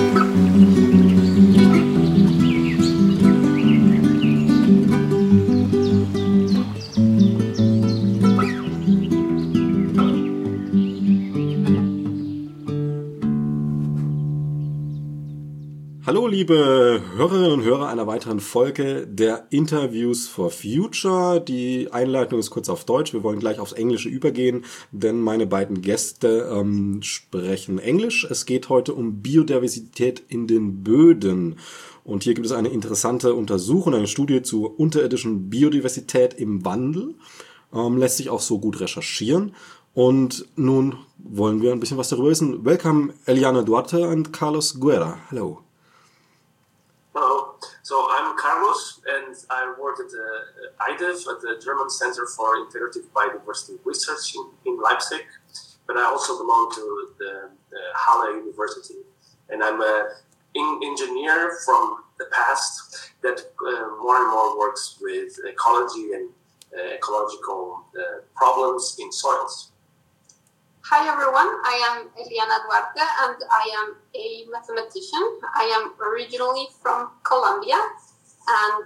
Hallo liebe Hörerinnen und Hörer einer weiteren Folge der Interviews for Future. Die Einleitung ist kurz auf Deutsch. Wir wollen gleich aufs Englische übergehen, denn meine beiden Gäste sprechen Englisch. Es geht heute um Biodiversität in den Böden. Und hier gibt es eine interessante Untersuchung, eine Studie zur unterirdischen Biodiversität im Wandel. Lässt sich auch so gut recherchieren. Und nun wollen wir ein bisschen was darüber wissen. Welcome Eliana Duarte and Carlos Guerra. Hello. Hello. So I'm Carlos, and I work at the IDEF, at the German Center for Integrative Biodiversity Research in Leipzig, but I also belong to the Halle University. And I'm an engineer from the past that more and more works with ecology and ecological problems in soils. Hi everyone, I am Eliana Duarte and I am a mathematician. I am originally from Colombia and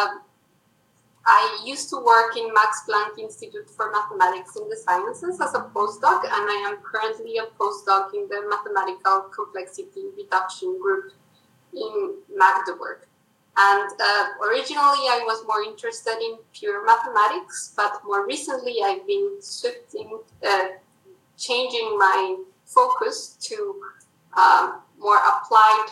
I used to work in Max Planck Institute for Mathematics and the Sciences as a postdoc, and I am currently a postdoc in the Mathematical Complexity Reduction Group in Magdeburg. And originally I was more interested in pure mathematics, but more recently I've been changing my focus to more applied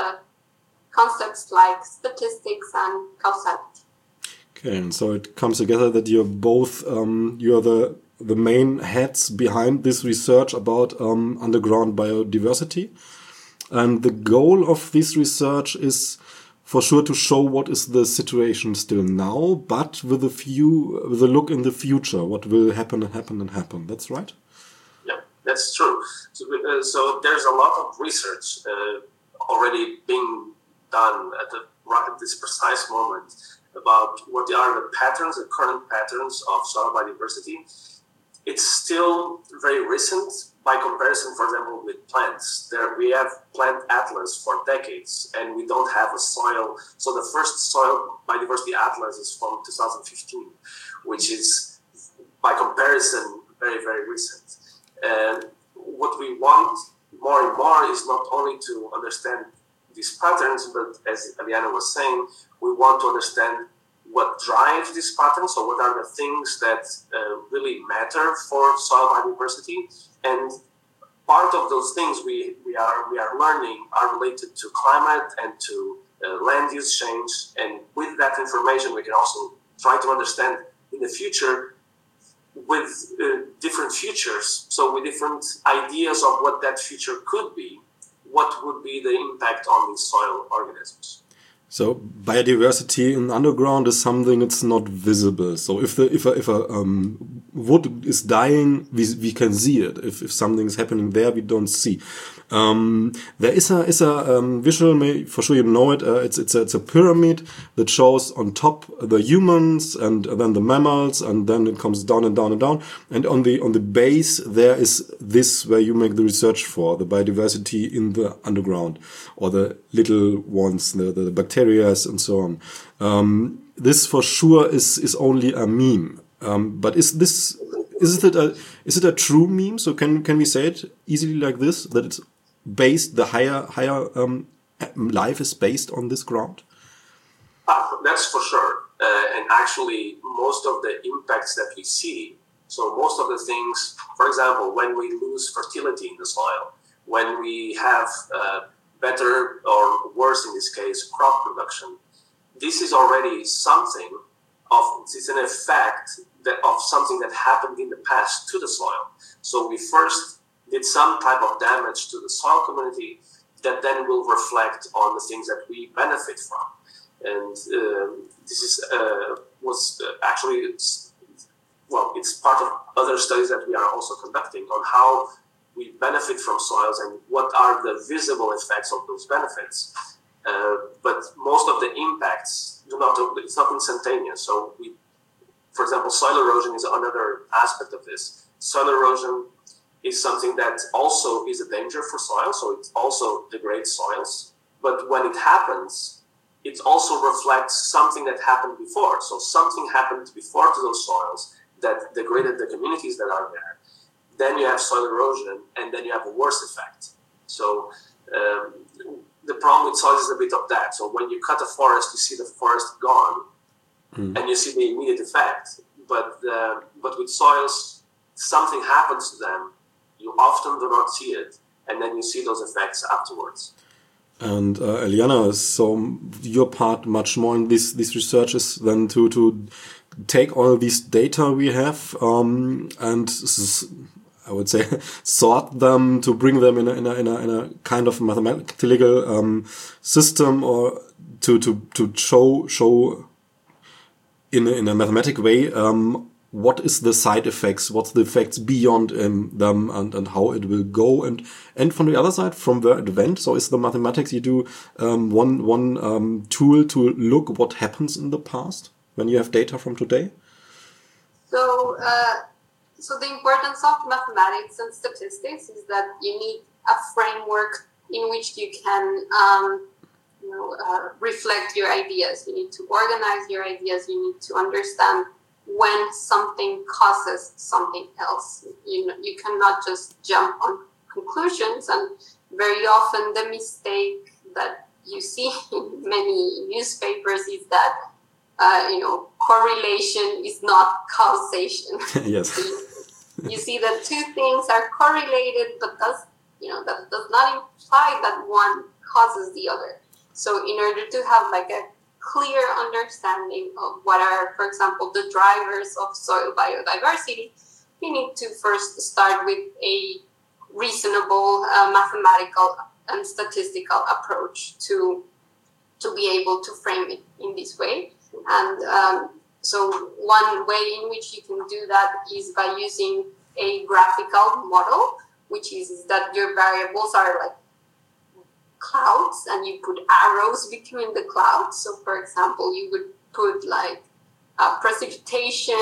concepts like statistics and causality. Okay, and so it comes together that you're both you're the main heads behind this research about underground biodiversity, and the goal of this research is for sure to show what is the situation still now, but with a look in the future, what will happen. That's right. That's true. So there's a lot of research already being done at this precise moment about what are the patterns, the current patterns of soil biodiversity. It's still very recent by comparison, for example, with plants. We have plant atlas for decades, and we don't have a soil. So the first soil biodiversity atlas is from 2015, which is, by comparison, very, very recent. And what we want more and more is not only to understand these patterns, but as Eliana was saying, we want to understand what drives these patterns. So what are the things that really matter for soil biodiversity? And part of those things we are learning are related to climate and to land use change. And with that information, we can also try to understand in the future with different futures, so with different ideas of what that future could be, what would be the impact on these soil organisms. So biodiversity in underground is something that's not visible. So if a wood is dying, we can see it. If something is happening there, we don't see. There is a visual, for sure you know it. It's a pyramid that shows on top the humans and then the mammals, and then it comes down and down and down. And on the base there is this where you make the research for the biodiversity in the underground, or the little ones, the bacteria and so on. This for sure is only a meme. But is it a true meme? So can we say it easily like this, that it's based, the higher life is based on this ground? That's for sure. And actually, most of the impacts that we see, so most of the things, for example, when we lose fertility in the soil, when we have better or worse in this case, crop production, this is already something it's an effect of something that happened in the past to the soil. So we first did some type of damage to the soil community that then will reflect on the things that we benefit from. And this is it's part of other studies that we are also conducting on how we benefit from soils and what are the visible effects of those benefits. But most of the impacts it's not instantaneous. So for example, soil erosion is another aspect of this. Soil erosion is something that also is a danger for soil, so it also degrades soils. But when it happens, it also reflects something that happened before. So something happened before to those soils that degraded the communities that are there. Then you have soil erosion, and then you have a worse effect. So the problem with soils is a bit of that. So when you cut a forest, you see the forest gone, and you see the immediate effect. But with soils, something happens to them. You often do not see it, and then you see those effects afterwards. And Eliana, so your part much more in these researches than to take all these data we have and I would say sort them to bring them in a kind of mathematical system, or to show in a mathematic way what is the side effects, what's the effects beyond them, and how it will go, and from the other side, from where it went. So is the mathematics you do one tool to look what happens in the past when you have data from today? So the importance of mathematics and statistics is that you need a framework in which you can reflect your ideas. You need to organize your ideas. You need to understand when something causes something else. You cannot just jump on conclusions, and very often the mistake that you see in many newspapers is that correlation is not causation. Yes. You see that two things are correlated, but that does not imply that one causes the other. So in order to have like a clear understanding of what are, for example, the drivers of soil biodiversity, you need to first start with a reasonable mathematical and statistical approach to be able to frame it in this way. And so one way in which you can do that is by using a graphical model, which is that your variables are like clouds, and you put arrows between the clouds. So, for example, you would put like precipitation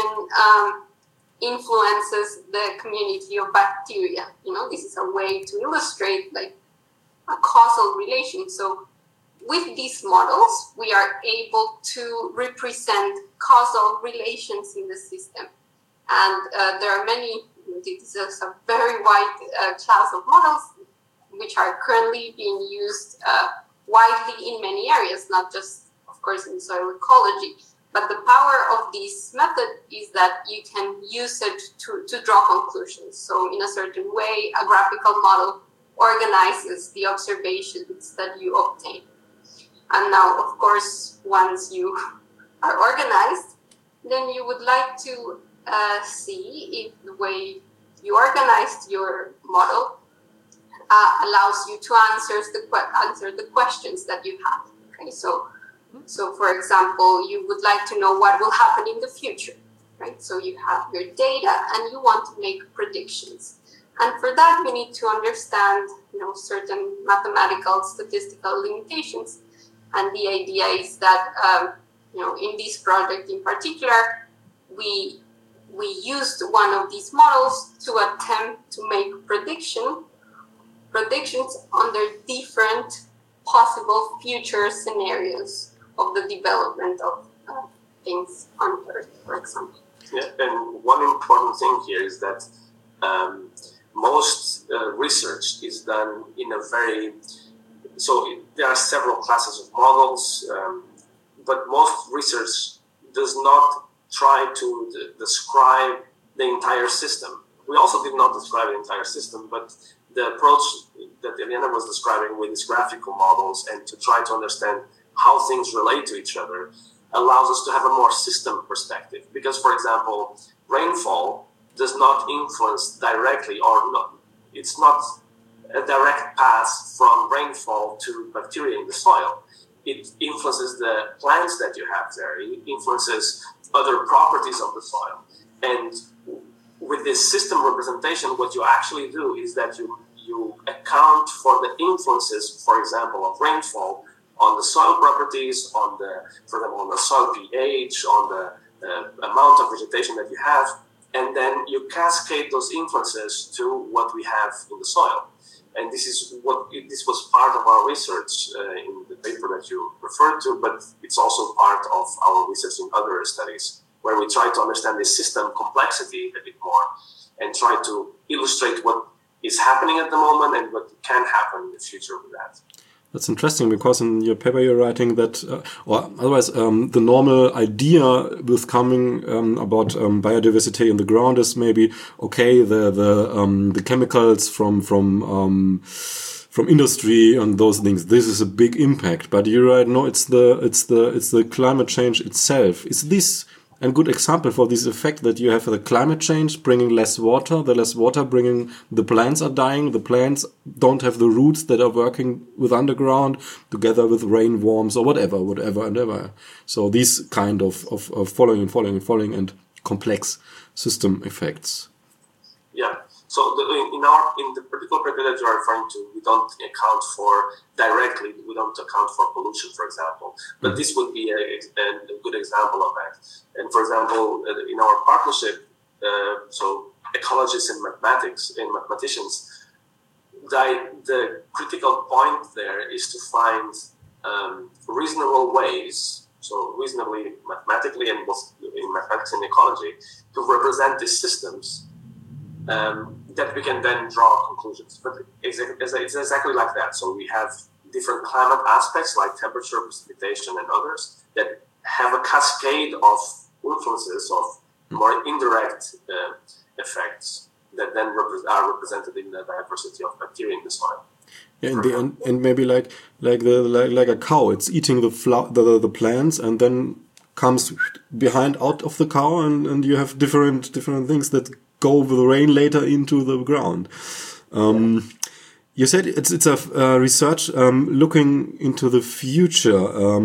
influences the community of bacteria. This is a way to illustrate like a causal relation. So, with these models, we are able to represent causal relations in the system. And there are many, this is a very wide class of models which are currently being used widely in many areas, not just, of course, in soil ecology. But the power of this method is that you can use it to draw conclusions. So in a certain way, a graphical model organizes the observations that you obtain. And now, of course, once you are organized, then you would like to see if the way you organized your model allows you to answer the questions that you have. Okay, so for example, you would like to know what will happen in the future, right? So you have your data and you want to make predictions. And for that, you need to understand, certain mathematical, statistical limitations. And the idea is that, in this project in particular, we used one of these models to attempt to make predictions under different possible future scenarios of the development of things on Earth, for example. Yeah, and one important thing here is that most research is done in a very... So there are several classes of models, but most research does not try to describe the entire system. We also did not describe the entire system, but the approach that Eliana was describing with these graphical models and to try to understand how things relate to each other allows us to have a more system perspective. Because, for example, rainfall does not influence directly, or not, it's not a direct path from rainfall to bacteria in the soil. It influences the plants that you have there. It influences other properties of the soil. And with this system representation, what you actually do is that you account for the influences, for example, of rainfall on the soil properties, for example, on the soil pH, on the amount of vegetation that you have, and then you cascade those influences to what we have in the soil. And this was part of our research in the paper that you referred to, but it's also part of our research in other studies, where we try to understand the system complexity a bit more and try to illustrate what is happening at the moment and what can happen in the future with that. That's interesting, because in your paper you're writing that, or otherwise, the normal idea with coming about biodiversity in the ground is maybe okay. The chemicals from industry and those things. This is a big impact. But you're right. No, it's the climate change itself. Is this a good example for this effect that you have the climate change bringing less water, the less water bringing the plants are dying, the plants don't have the roots that are working with underground together with rainworms or whatever. So these kind of following and complex system effects. Yeah. So in the particular paper that you are referring to, we don't account for pollution, for example. But this would be a good example of that. And for example, in our partnership, so ecologists and mathematicians, the critical point there is to find reasonable ways, so reasonably mathematically and both in mathematics and ecology, to represent these systems. That we can then draw conclusions. But it's exactly like that. So we have different climate aspects like temperature, precipitation, and others that have a cascade of influences of more indirect effects that then are represented in the diversity of bacteria in the soil. Yeah, in the end, and maybe like a cow, it's eating the plants and then comes behind out of the cow, and you have different things that go with the rain later into the ground. You said it's a research looking into the future.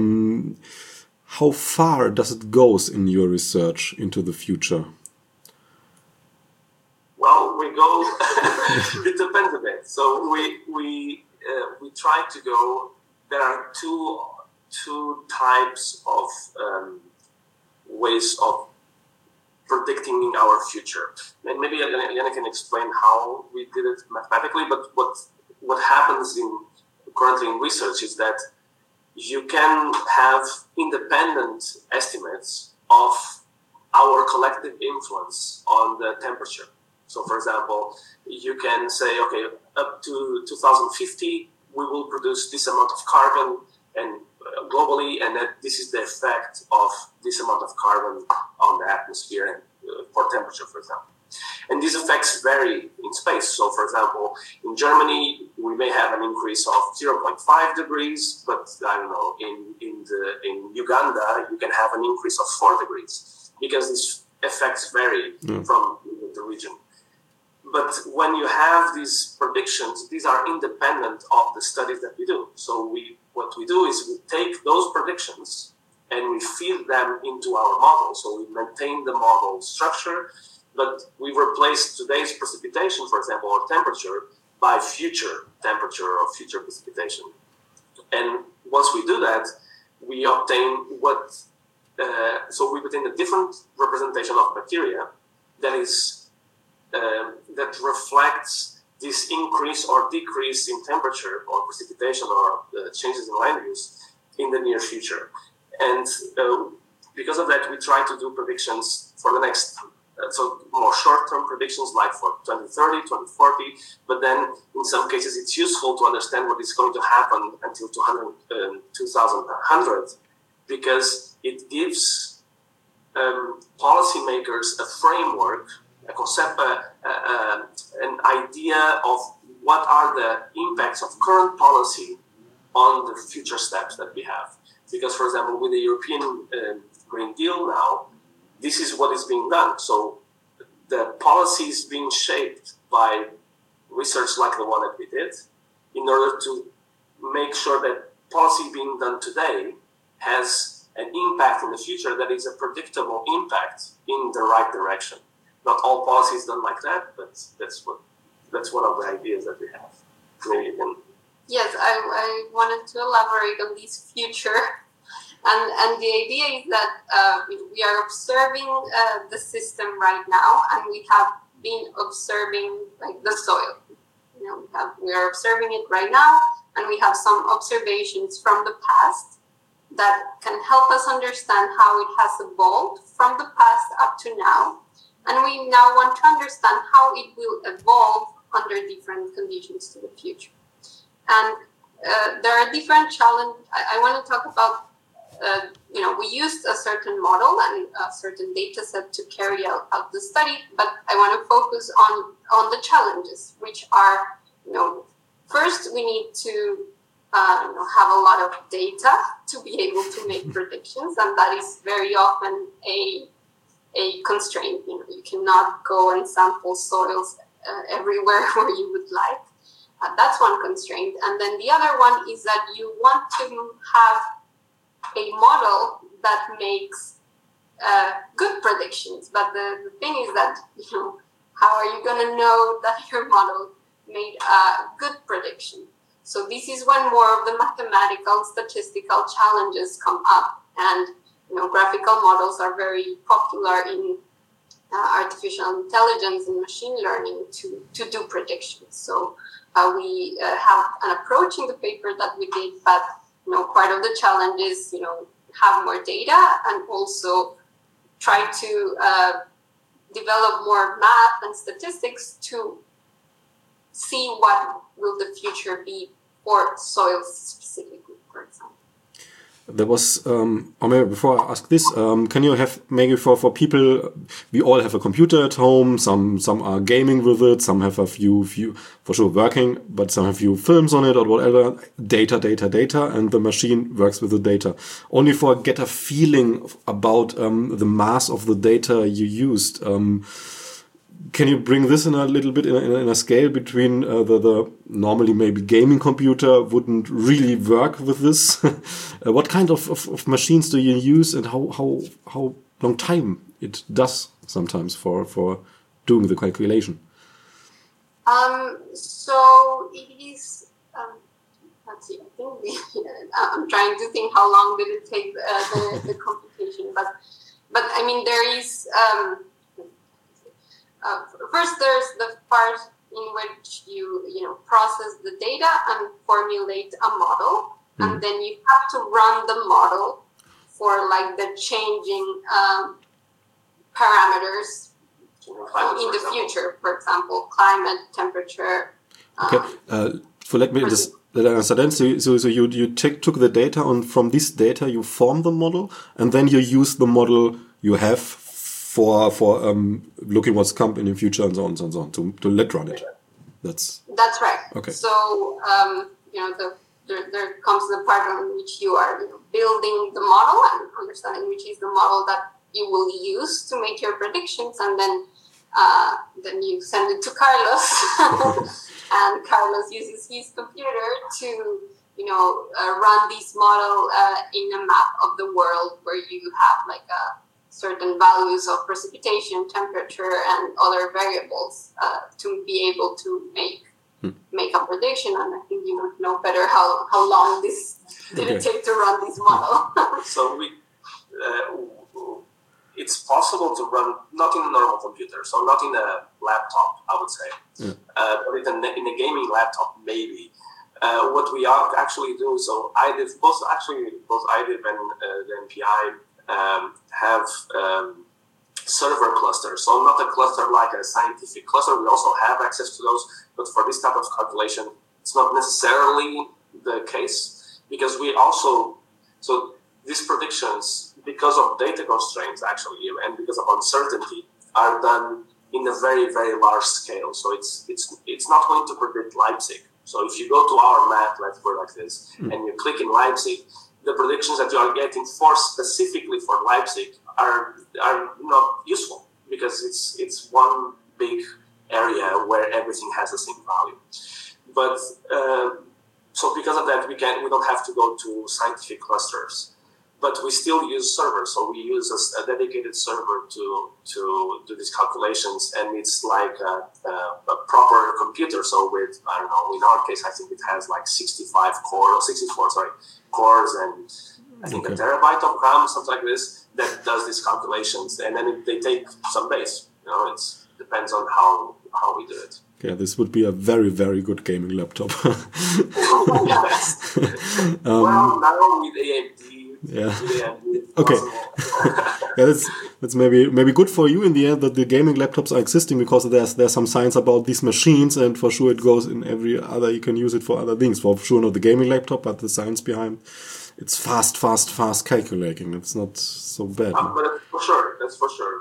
How far does it goes in your research into the future? Well, we go. It depends a bit. So we try to go. There are two types of ways of predicting our future. And maybe Elena can explain how we did it mathematically, but what happens currently in research is that you can have independent estimates of our collective influence on the temperature. So for example, you can say, okay, up to 2050, we will produce this amount of carbon and globally, and that this is the effect of this amount of carbon on the atmosphere and for temperature, for example. And these effects vary in space. So, for example, in Germany, we may have an increase of 0.5 degrees, but I don't know, in Uganda, you can have an increase of 4 degrees because these effects vary from the region. But when you have these predictions, these are independent of the studies that we do. So what we do is we take those predictions and we feed them into our model. So we maintain the model structure, but we replace today's precipitation, for example, or temperature, by future temperature or future precipitation. And once we do that, we obtain so we obtain a different representation of bacteria that is that reflects this increase or decrease in temperature or precipitation or changes in land use in the near future. And because of that, we try to do predictions for the next, so more short-term predictions like for 2030, 2040, but then in some cases it's useful to understand what is going to happen until 2100 because it gives policymakers a framework, a concept, an idea of what are the impacts of current policy on the future steps that we have. Because, for example, with the European Green Deal now, this is what is being done. So the policy is being shaped by research like the one that we did in order to make sure that policy being done today has an impact in the future that is a predictable impact in the right direction. Not all policy is done like that, but that's one of the ideas that we have. Maybe you can. Yes, I wanted to elaborate on this future And the idea is that we are observing the system right now, and we have been observing like the soil. We are observing it right now, and we have some observations from the past that can help us understand how it has evolved from the past up to now. And we now want to understand how it will evolve under different conditions to the future. And there are different challenges. I want to talk about, we used a certain model and a certain data set to carry out the study, but I want to focus on the challenges, which are, first we need to have a lot of data to be able to make predictions, and that is very often a constraint. You cannot go and sample soils everywhere where you would like. That's one constraint. And then the other one is that you want to have a model that makes good predictions. But the thing is that, how are you going to know that your model made a good prediction? So this is when more of the mathematical, statistical challenges come up. And, graphical models are very popular in artificial intelligence and machine learning to do predictions. So we have an approach in the paper that we did, but part of the challenge is have more data and also try to develop more math and statistics to see what will the future be for soils specifically, for example. There was, or maybe before I ask this, can you have maybe for people, we all have a computer at home, some are gaming with it, some have a few for sure working, but some have few films on it or whatever, data, and the machine works with the data. Only for get a feeling about the mass of the data you used. Can you bring this in a little bit in a scale between the normally maybe gaming computer wouldn't really work with this? What kind of machines do you use, and how long time it does sometimes for doing the calculation? So it is. Let's see. I think I'm trying to think how long did it take the computation, but I mean there is. First, there's the part in which you process the data and formulate a model, and then you have to run the model for like the changing parameters in the future. For example, climate, temperature. Okay, so let me just let I understand. So you took the data from this data, you form the model, and then you use the model you have for looking what's come in the future and so on to let run it. That's right. Okay. So there comes the part on which you are building the model and understanding which is the model that you will use to make your predictions, and then you send it to Carlos, and Carlos uses his computer to run this model in a map of the world where you have like certain values of precipitation, temperature, and other variables to be able to make a prediction. And I think you would know better how long this did it take to run this model. So it's possible to run not in a normal computer, so not in a laptop, I would say, but in a gaming laptop maybe. What we actually do, so both IDIV and the NPI have server clusters. So not a cluster like a scientific cluster. We also have access to those, but for this type of calculation, it's not necessarily the case, because we also, so these predictions, because of data constraints actually, and because of uncertainty, are done in a very, very large scale. So it's not going to predict Leipzig. So if you go to our map, let's put it like this, and you click in Leipzig, the predictions that you are getting specifically for Leipzig are not useful, because it's one big area where everything has the same value. But so because of that, we don't have to go to scientific clusters, but we still use servers. So we use a dedicated server to do these calculations, and it's like a proper computer. So with, I don't know, in our case, I think it has like 64 cores, and I think a terabyte of RAM, something like this, that does these calculations, and then they take some base. It depends on how we do it. Yeah, this would be a very, very good gaming laptop. Well, now with AMD. Yeah. Okay. Yeah, that's maybe good for you in the end that the gaming laptops are existing, because there's some science about these machines, and for sure it goes in every other. You can use it for other things. For sure, not the gaming laptop, but the science behind. It's fast calculating. It's not so bad. But that's for sure.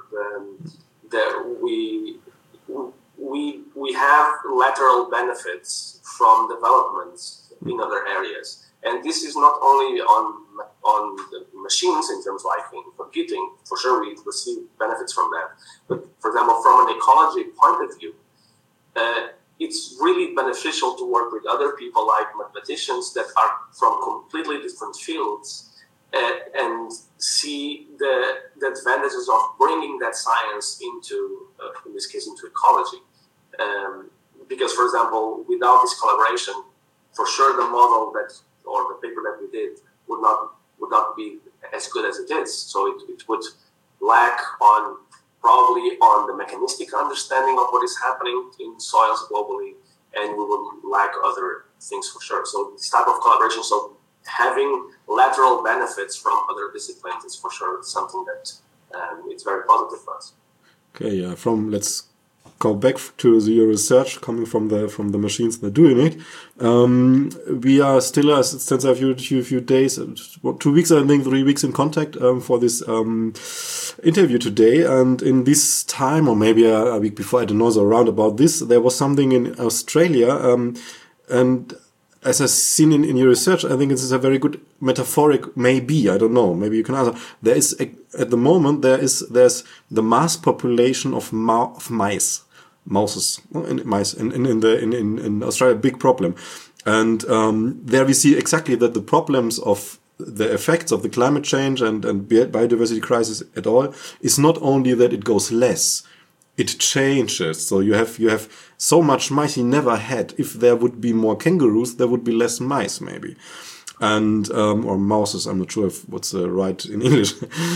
We have lateral benefits from developments in other areas, and this is not only on the machines in terms of like in computing. For sure, we receive benefits from that. But for example, from an ecology point of view, it's really beneficial to work with other people like mathematicians that are from completely different fields and see the advantages of bringing that science into, in this case, into ecology. Because, for example, without this collaboration, for sure the model or the paper that we did would not be as good as it is. So it would lack probably on the mechanistic understanding of what is happening in soils globally, and we will lack other things for sure. So this type of collaboration, so having lateral benefits from other disciplines is for sure something that it's very positive for us. Okay, yeah. Let's go back to your research coming from the machines that are doing it. We are still, since a few days, 2 weeks, I think 3 weeks in contact for this interview today. And in this time, or maybe a week before, I don't know, so around about this, there was something in Australia. And as I've seen in your research, I think this is a very good metaphoric, maybe, I don't know, maybe you can answer. There is, at the moment, there's the mass population of mouses in Australia, big problem. And there we see exactly that the problems of the effects of the climate change and biodiversity crisis at all is not only that it goes less, it changes. So you have so much mice you never had. If there would be more kangaroos, there would be less mice maybe. And or mouses, I'm not sure what's right in English.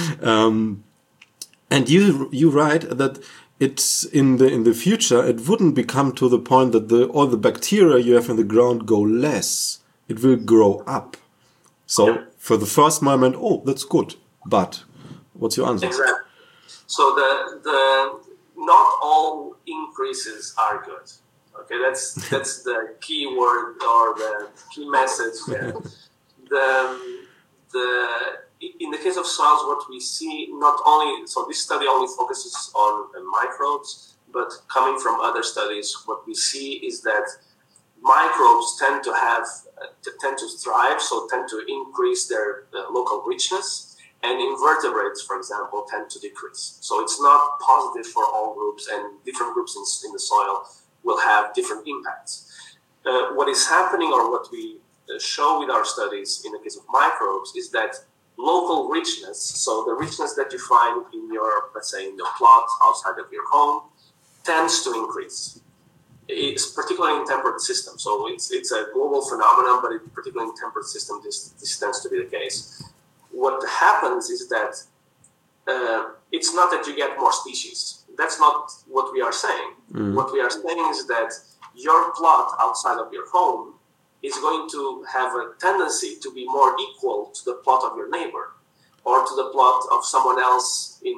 And you write that it's in the future it wouldn't become to the point that all the bacteria you have in the ground go less. It will grow up. So for the first moment, that's good. But what's your answer? Exactly. So the not all increases are good. Okay, that's the key word or the key message there. In the case of soils, what we see not only, so this study only focuses on microbes, but coming from other studies, what we see is that microbes tend to thrive, so tend to increase their local richness, and invertebrates, for example, tend to decrease. So it's not positive for all groups, and different groups in the soil will have different impacts. What is happening, or what we show with our studies in the case of microbes, is that local richness, so the richness that you find in your, let's say, in your plot outside of your home, tends to increase. It's particularly in temperate systems. So it's a global phenomenon, but particularly in temperate systems, this tends to be the case. What happens is that it's not that you get more species. That's not what we are saying. What we are saying is that your plot outside of your home is going to have a tendency to be more equal to the plot of your neighbor or to the plot of someone else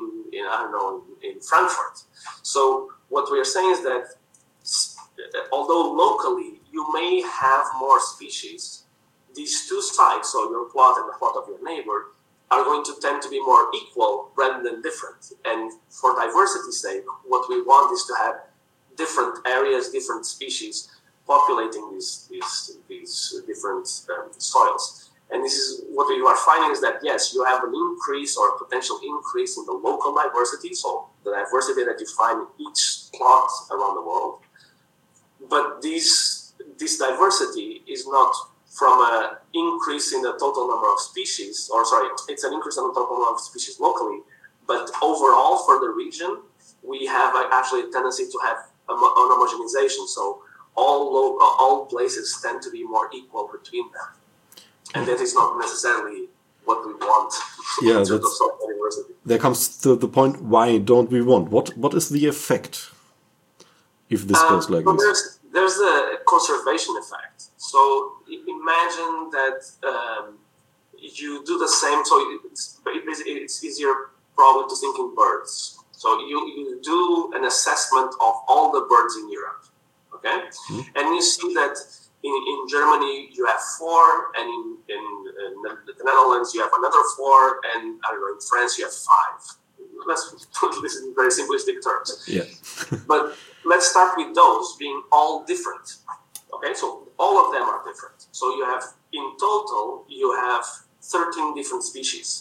in Frankfurt. So what we are saying is that although locally you may have more species, these two sides, so your plot and the plot of your neighbor, are going to tend to be more equal rather than different. And for diversity's sake, what we want is to have different areas, different species populating these different soils. And this is what we are finding is that, yes, you have an increase or a potential increase in the local diversity, so the diversity that you find in each plot around the world. But this diversity is not from an increase in the total number of species, it's an increase in the total number of species locally, but overall for the region, we have actually a tendency to have an homogenization. So all places tend to be more equal between them. And that is not necessarily what we want. Yeah, to the Soil Diversity. There comes to the point, why don't we want? What is the effect if this goes like this? There's a conservation effect. So imagine that you do the same. So it's easier probably to think in birds. So you do an assessment of all the birds in Europe, okay? Mm-hmm. And you see that in Germany you have 4, and in the Netherlands you have another 4, and I don't know, in France you have 5. Let's put this in very simplistic terms. Yeah. But let's start with those being all different. Okay, so all of them are different. So you have, in total, you have 13 different species.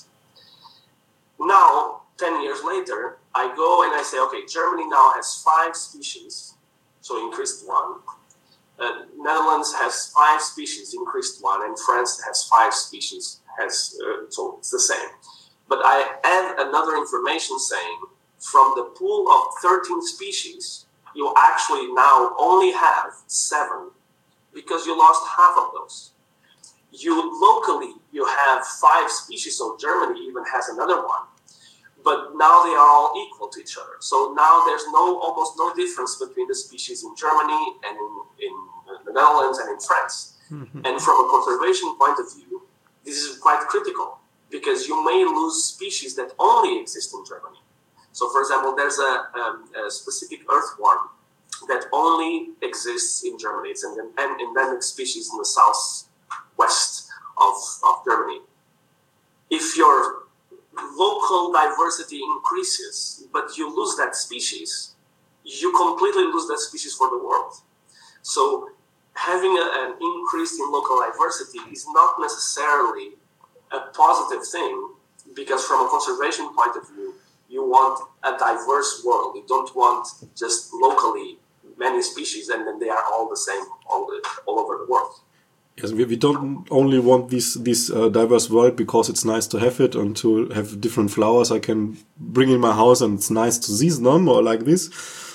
Now, 10 years later, I go and I say, okay, Germany now has 5 species, so increased 1. Netherlands has 5 species, increased 1, and France has 5 species, so it's the same. But I add another information saying, from the pool of 13 species, you actually now only have 7, because you lost half of those. Locally, you have 5 species, so Germany even has another one. But now they are all equal to each other. So now there's almost no difference between the species in Germany and in the Netherlands and in France. Mm-hmm. And from a conservation point of view, this is quite critical, because you may lose species that only exist in Germany. So, for example, there's a specific earthworm that only exists in Germany. It's an endemic species in the southwest of Germany. If your local diversity increases, but you lose that species, you completely lose that species for the world. So having an increase in local diversity is not necessarily a positive thing, because from a conservation point of view, you want a diverse world. You don't want just locally many species and then they are all the same all over the world. Yes, we don't only want this diverse world because it's nice to have it and to have different flowers I can bring in my house and it's nice to season them or like this.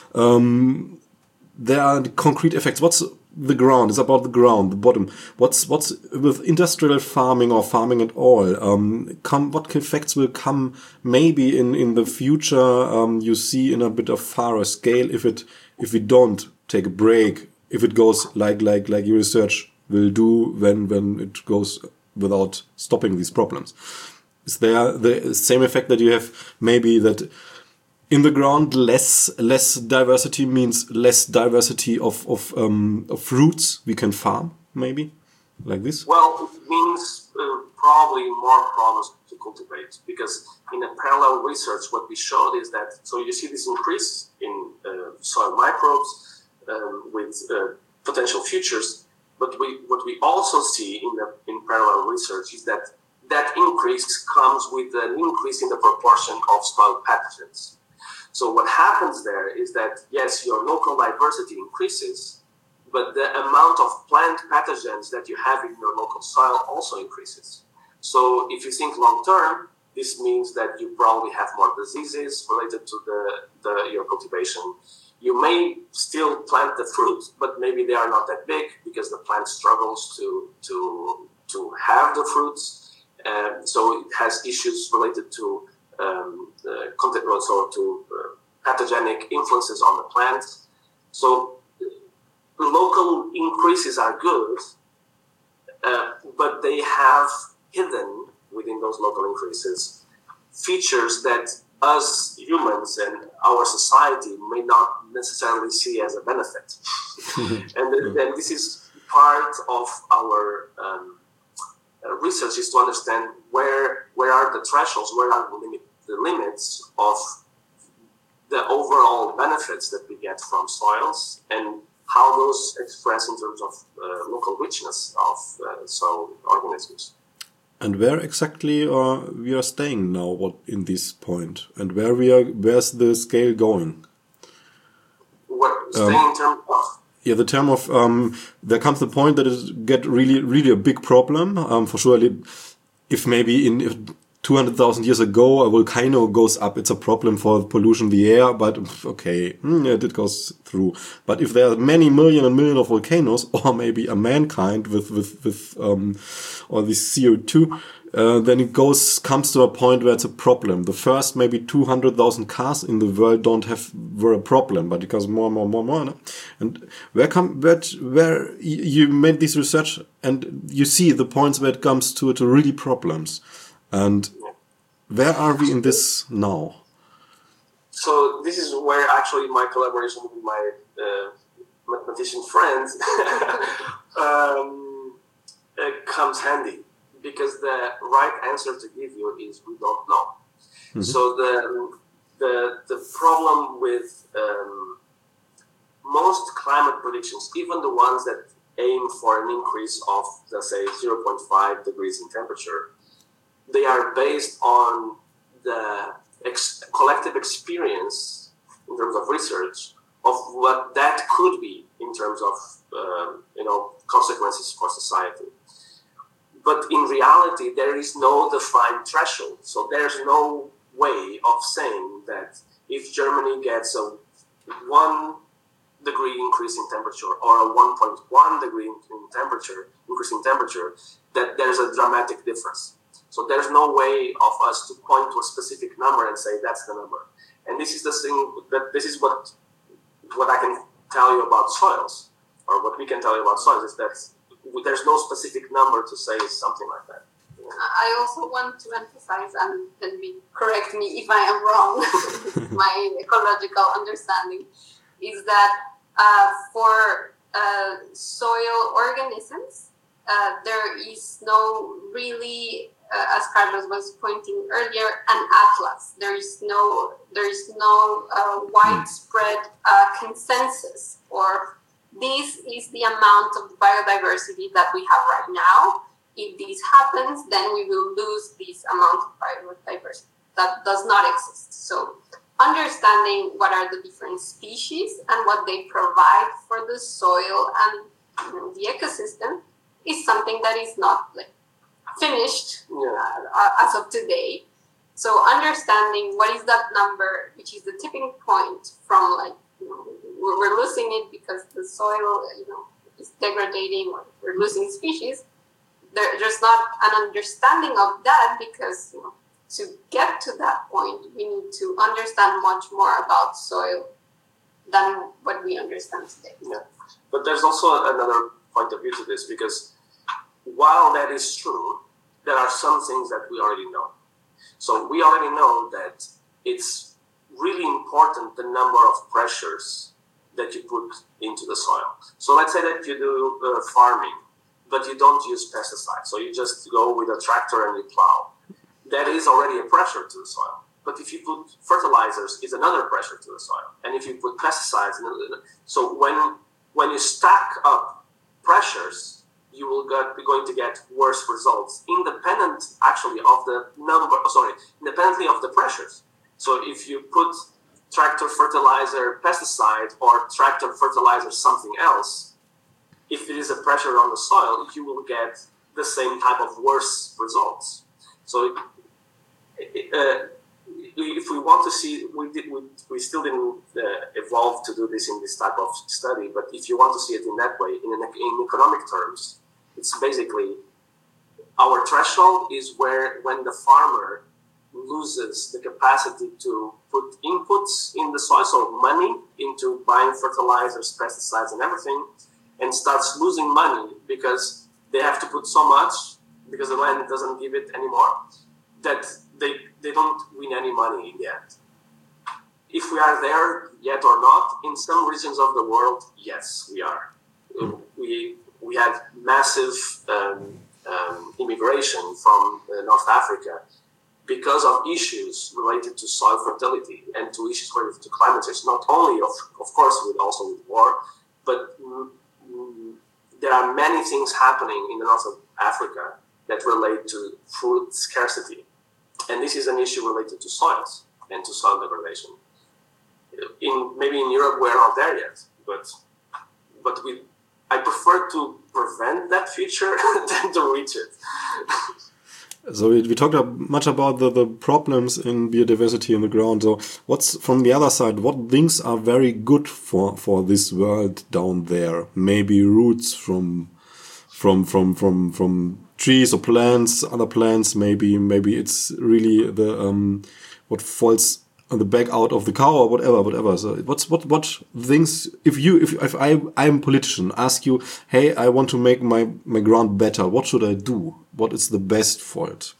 There are the concrete effects. What's the ground? It's about the ground, the bottom. What's with industrial farming or farming at all? What effects will come maybe in the future? You see in a bit of fairer scale if we don't take a break, if it goes like your research will do when it goes without stopping these problems. Is there the same effect that you have maybe that in the ground less diversity means less diversity of fruits we can farm, maybe like this? Well, it means probably more problems to cultivate, because in a parallel research what we showed is that, so you see this increase in soil microbes with potential futures. But what we also see in parallel research is that increase comes with an increase in the proportion of soil pathogens. So what happens there is that, yes, your local diversity increases, but the amount of plant pathogens that you have in your local soil also increases. So if you think long term, this means that you probably have more diseases related to your cultivation. You may still plant the fruit, but maybe they are not that big because the plant struggles to have the fruits. So it has issues related to pathogenic influences on the plant. So local increases are good, but they have hidden within those local increases features that us humans and our society may not necessarily see as a benefit. And then this is part of our research, is to understand where are the thresholds, where are the limits of the overall benefits that we get from soils, and how those express in terms of local richness of soil organisms. And where exactly we are staying now in this point? And where's the scale going? Staying in terms of? Yeah, the term of, there comes the point that it get really a big problem. For sure, if maybe in 200,000 years ago a volcano goes up, it's a problem for pollution in the air, but okay, it goes through. But if there are many million and million of volcanoes, or maybe a mankind with all this CO2, then it comes to a point where it's a problem. The first maybe 200,000 cars in the world were a problem, but it becomes more. No? And where you made this research and you see the points where it comes to really problems. And where are we in this now? So this is where actually my collaboration with my mathematician friends comes handy, because the right answer to give you is we don't know. Mm-hmm. So the problem with most climate predictions, even the ones that aim for an increase of, let's say, 0.5 degrees in temperature, they are based on the collective experience in terms of research of what that could be in terms of consequences for society. But in reality, there is no defined threshold. So there's no way of saying that if Germany gets a 1 degree increase in temperature or a 1.1 degree increase in temperature, that there's a dramatic difference. So there's no way of us to point to a specific number and say that's the number. And this is the thing, that this is what I can tell you about soils, or what we can tell you about soils, is that there's no specific number to say something like that. I also want to emphasize, and correct me if I am wrong, my ecological understanding is that for soil organisms, there is no really, as Carlos was pointing earlier, an atlas. There is no widespread consensus, or this is the amount of biodiversity that we have right now. If this happens, then we will lose this amount of biodiversity. That does not exist. So understanding what are the different species and what they provide for the soil and the ecosystem is something that is not finished as of today. So understanding what is that number, which is the tipping point from we're losing it because the soil is degrading, or we're losing species. There's not an understanding of that, because to get to that point, we need to understand much more about soil than what we understand today. Yeah. But there's also another point of view to this, because while that is true, there are some things that we already know. So we already know that it's really important the number of pressures that you put into the soil. So let's say that you do farming, but you don't use pesticides. So you just go with a tractor and you plow. That is already a pressure to the soil. But if you put fertilizers, it's another pressure to the soil. And if you put pesticides, so when you stack up pressures, you will be going to get worse results, independently of the pressures. So if you put tractor fertilizer pesticide or tractor fertilizer something else, if it is a pressure on the soil, you will get the same type of worse results. So if we want to see, we still didn't evolve to do this in this type of study, but if you want to see it in that way, in economic terms, it's basically our threshold is when the farmer loses the capacity to put inputs in the soil, so money into buying fertilizers, pesticides, and everything, and starts losing money because they have to put so much because the land doesn't give it anymore, that they don't win any money in the end. If we are there yet or not, in some regions of the world, yes, we are. We had massive immigration from North Africa because of issues related to soil fertility and to issues related to climate change, not only, of course, also with war, but there are many things happening in the north of Africa that relate to food scarcity. And this is an issue related to soils and to soil degradation. Maybe in Europe we're not there yet, but I prefer to prevent that future than to reach it. So we talked much about the problems in biodiversity in the ground. So what's from the other side? What things are very good for this world down there? Maybe roots from trees or plants, other plants. Maybe it's really the what falls on the back out of the cow or whatever. So what things, if I'm a politician, ask you, hey, I want to make my ground better, what should I do? What is the best for it?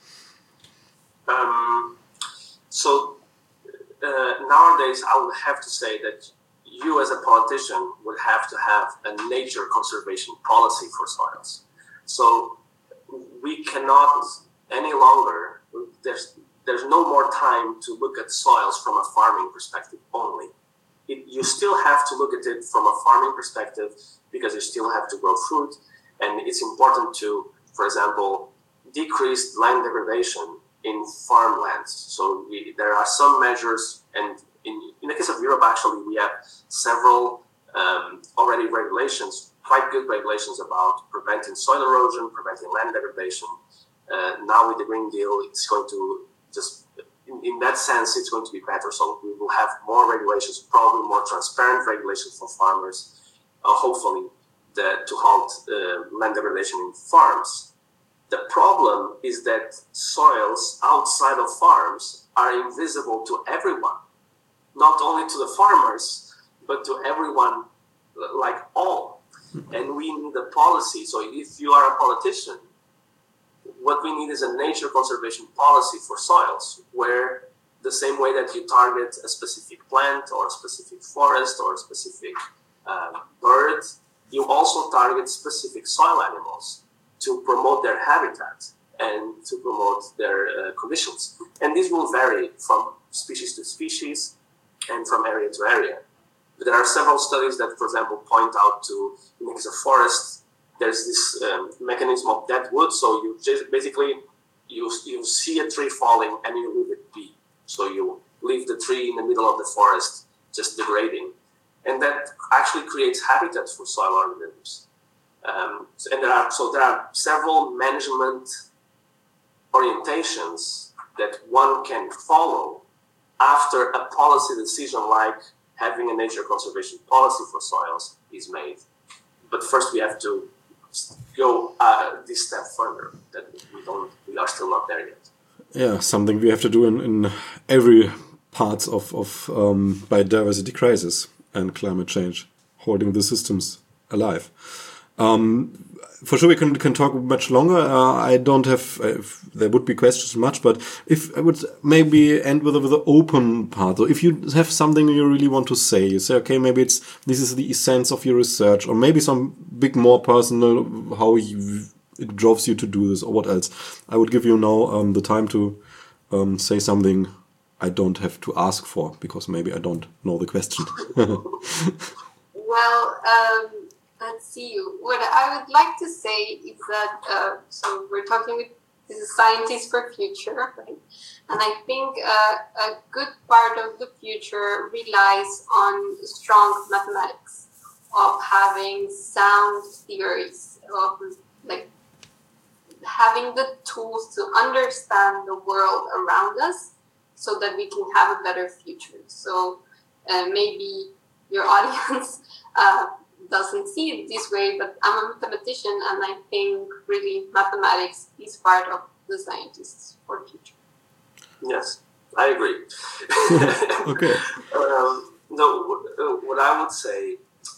Nowadays, I would have to say that you as a politician would have to have a nature conservation policy for soils. So we cannot any longer, there's no more time to look at soils from a farming perspective only. You still have to look at it from a farming perspective because you still have to grow food, and it's important to, for example, decrease land degradation in farmlands. So there are some measures, and in the case of Europe, actually, we have several already regulations, quite good regulations about preventing soil erosion, preventing land degradation. Now with the Green Deal, it's going to just, in that sense, it's going to be better. So we will have more regulations, probably more transparent regulations for farmers, hopefully, to halt land degradation in farms. The problem is that soils outside of farms are invisible to everyone, not only to the farmers, but to everyone, like all. And we need a policy. So if you are a politician, what we need is a nature conservation policy for soils, where the same way that you target a specific plant or a specific forest or a specific bird, you also target specific soil animals to promote their habitat and to promote their conditions. And this will vary from species to species and from area to area. But there are several studies that, for example, point out to, in the case of forests, there's this mechanism of dead wood. So you just basically, you see a tree falling and you leave it be. So you leave the tree in the middle of the forest, just degrading. And that actually creates habitats for soil organisms. And there are several management orientations that one can follow after a policy decision like having a nature conservation policy for soils is made. But first we have to go this step further, that we are still not there yet. Yeah, something we have to do in every part of biodiversity crisis and climate change, holding the systems alive. For sure, we can talk much longer. I don't have, there would be questions much, but if I would maybe end with the open part. So if you have something you really want to say, you say, okay, maybe this is the essence of your research, or maybe some big more personal, how it drives you to do this, or what else. I would give you now the time to say something I don't have to ask for, because maybe I don't know the question. Well, let's see. What I would like to say is that, so we're talking with scientists for future, right? And I think a good part of the future relies on strong mathematics, of having sound theories, of like having the tools to understand the world around us so that we can have a better future. So maybe your audience doesn't see it this way, but I'm a mathematician, and I think really mathematics is part of the scientists for the future. Yes, I agree. Okay. What I would say,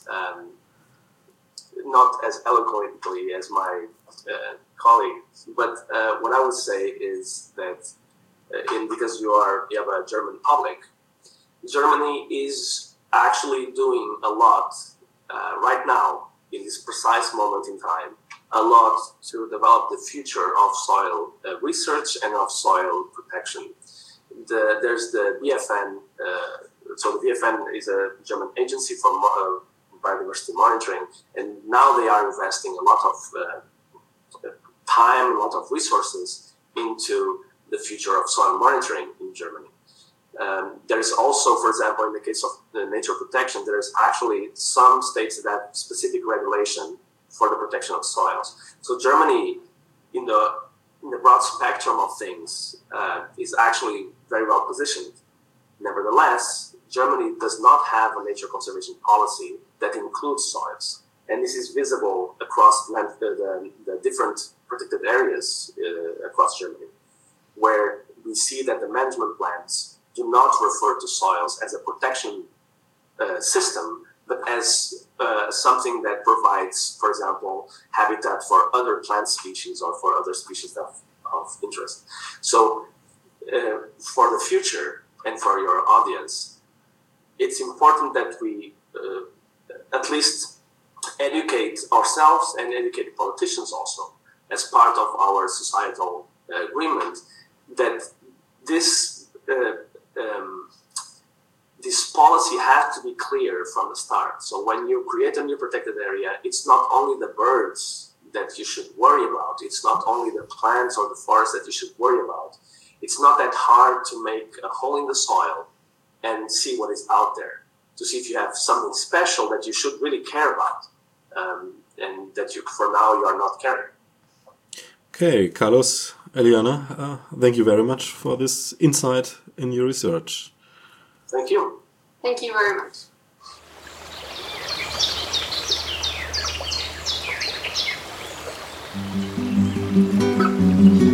not as eloquently as my colleague, but what I would say is that because you have a German public, Germany is actually doing a lot right now, in this precise moment in time, a lot to develop the future of soil research and of soil protection. There's the BFN. So the BFN is a German agency for biodiversity monitoring, and now they are investing a lot of time, a lot of resources into the future of soil monitoring in Germany. There is also, for example, in the case of the nature protection, there is actually some states that have specific regulation for the protection of soils. So Germany, in the broad spectrum of things, is actually very well positioned. Nevertheless, Germany does not have a nature conservation policy that includes soils. And this is visible across the different protected areas across Germany, where we see that the management plans do not refer to soils as a protection system, but as something that provides, for example, habitat for other plant species or for other species of interest. So for the future and for your audience, it's important that we at least educate ourselves and educate politicians also as part of our societal agreement that this policy has to be clear from the start. So when you create a new protected area, it's not only the birds that you should worry about. It's not only the plants or the forest that you should worry about. It's not that hard to make a hole in the soil and see what is out there, to see if you have something special that you should really care about, and that for now you are not caring. Okay, Carlos, Eliana, thank you very much for this insight in your research. Thank you. Thank you very much.